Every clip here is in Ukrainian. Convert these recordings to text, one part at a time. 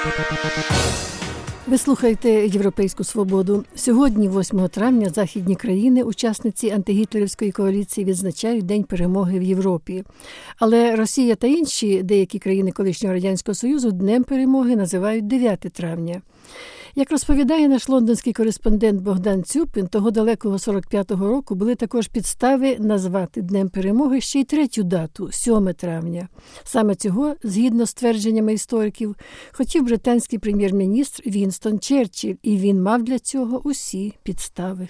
Ви слухаєте «Європейську свободу». Сьогодні, 8 травня, західні країни, учасниці антигітлерівської коаліції, відзначають День перемоги в Європі. Але Росія та інші деякі країни колишнього Радянського Союзу Днем перемоги називають 9 травня. Як розповідає наш лондонський кореспондент Богдан Цюпин, того далекого 45-го року були також підстави назвати Днем перемоги ще й третю дату – 7 травня. Саме цього, згідно з твердженнями істориків, хотів британський прем'єр-міністр Вінстон Черчилль, і він мав для цього усі підстави.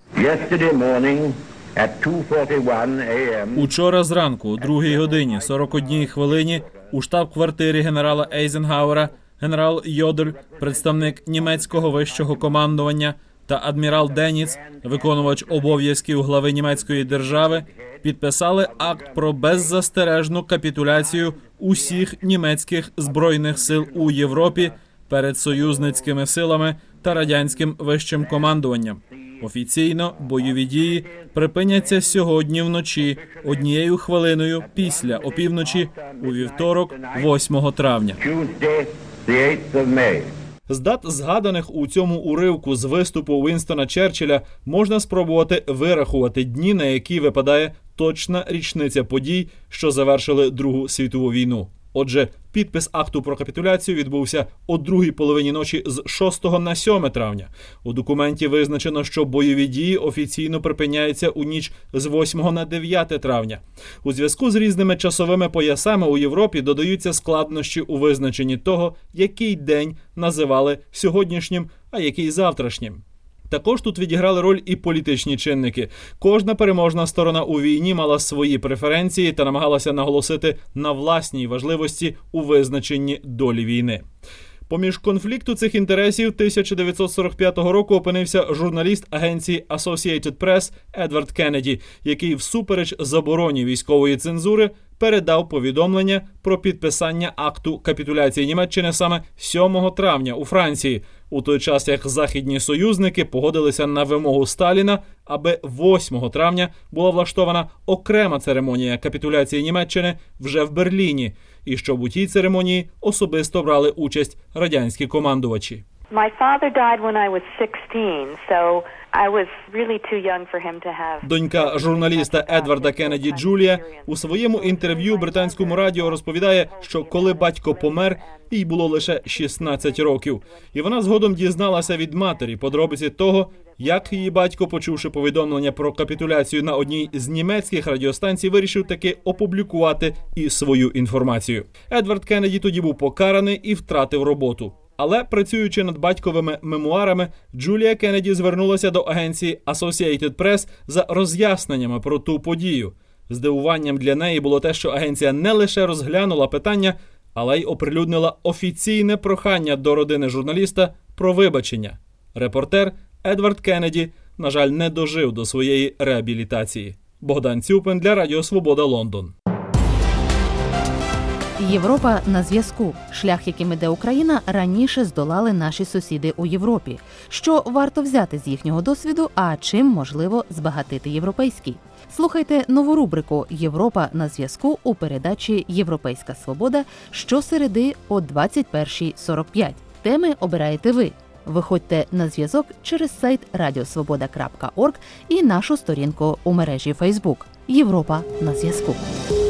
Учора зранку, о 2 годині 41 хвилині, у штаб-квартирі генерала Ейзенхауера генерал Йодель, представник німецького вищого командування, та адмірал Деніц, виконувач обов'язків глави німецької держави, підписали акт про беззастережну капітуляцію усіх німецьких збройних сил у Європі перед союзницькими силами та радянським вищим командуванням. Офіційно бойові дії припиняться сьогодні вночі, 1 хвилиною після опівночі у вівторок, 8 травня. З дат, згаданих у цьому уривку з виступу Вінстона Черчилля, можна спробувати вирахувати дні, на які випадає точна річниця подій, що завершили Другу світову війну. Отже, підпис акту про капітуляцію відбувся о 2-й половині ночі з 6 на 7 травня. У документі визначено, що бойові дії офіційно припиняються у ніч з 8 на 9 травня. У зв'язку з різними часовими поясами у Європі додаються складнощі у визначенні того, який день називали сьогоднішнім, а який завтрашнім. Також тут відіграли роль і політичні чинники. Кожна переможна сторона у війні мала свої преференції та намагалася наголосити на власній важливості у визначенні долі війни. Поміж конфлікту цих інтересів 1945 року опинився журналіст агенції Associated Press Едвард Кеннеді, який всупереч забороні військової цензури передав повідомлення про підписання акту капітуляції Німеччини саме 7 травня у Франції, у той час як західні союзники погодилися на вимогу Сталіна, аби 8 травня була влаштована окрема церемонія капітуляції Німеччини вже в Берліні, і щоб у тій церемонії особисто брали участь радянські командувачі. Донька журналіста Едварда Кеннеді Джулія у своєму інтерв'ю британському радіо розповідає, що коли батько помер, їй було лише 16 років. І вона згодом дізналася від матері подробиці того, як її батько, почувши повідомлення про капітуляцію на одній з німецьких радіостанцій, вирішив таки опублікувати і свою інформацію. Едвард Кеннеді тоді був покараний і втратив роботу. Але, працюючи над батьковими мемуарами, Джулія Кеннеді звернулася до агенції Associated Press за роз'ясненнями про ту подію. Здивуванням для неї було те, що агенція не лише розглянула питання, але й оприлюднила офіційне прохання до родини журналіста про вибачення. Репортер Едвард Кеннеді, на жаль, не дожив до своєї реабілітації. Богдан Цюпин для Радіо Свобода, Лондон. Європа на зв'язку. Шлях, яким іде Україна, раніше здолали наші сусіди у Європі. Що варто взяти з їхнього досвіду, а чим можливо збагатити європейський? Слухайте нову рубрику «Європа на зв'язку» у передачі «Європейська свобода» щосереди о 21:45. Теми обираєте ви. Виходьте на зв'язок через сайт radiosvoboda.org і нашу сторінку у мережі Facebook «Європа на зв'язку».